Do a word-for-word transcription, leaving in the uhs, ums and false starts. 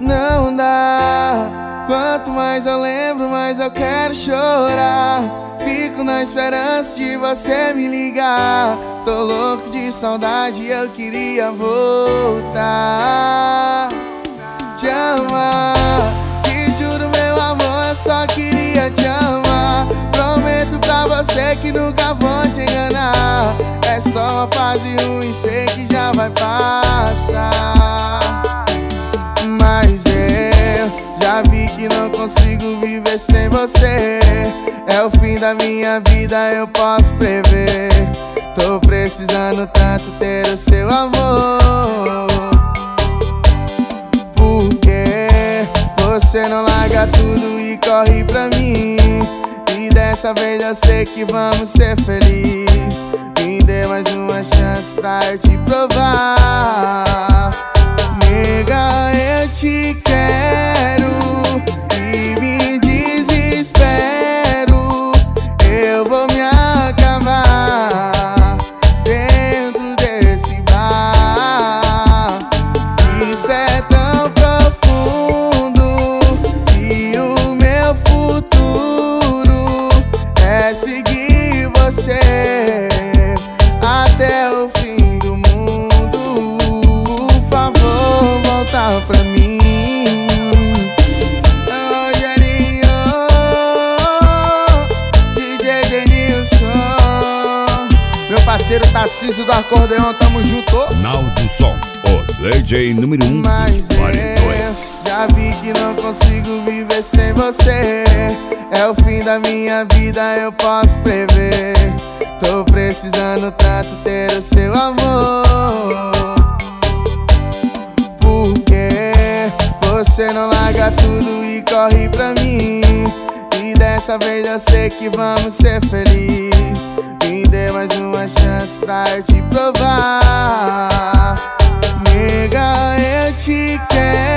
não dá. Quanto mais eu lembro, mais eu quero chorar. Fico na esperança de você me ligar. Tô louco de saudade, eu queria voltar. Te amar, te juro meu amor, eu só queria te amar. Prometo pra você que nunca vou te enganar. É só uma fase ruim, sei que já vai passar. Mas eu já vi que não consigo viver sem você. É o fim da minha vida, eu posso prever. Tô precisando tanto ter o seu amor. Porque você não larga tudo e corre pra mim. E dessa vez eu sei que vamos ser felizes. Me dê mais uma chance pra eu te provar. Nega, eu te quero e me desespero. Eu vou me acabar dentro desse bar. Isso é tão profundo e o meu futuro é seguir você até o fim do mundo. Por favor, volta pra mim. Rogerinho, D J Denilson, meu parceiro Tarcísio do acordeão, tamo junto. Naldo Som, o D J número um Mas dos paredões. eu já vi que não consigo viver sem você. É o fim da minha vida, eu posso prever. Tô precisando tanto ter o seu amor. Porque você não larga tudo e corre pra mim. E dessa vez eu sei que vamos ser felizes. Me dê mais uma chance pra eu te provar. Nega, eu te quero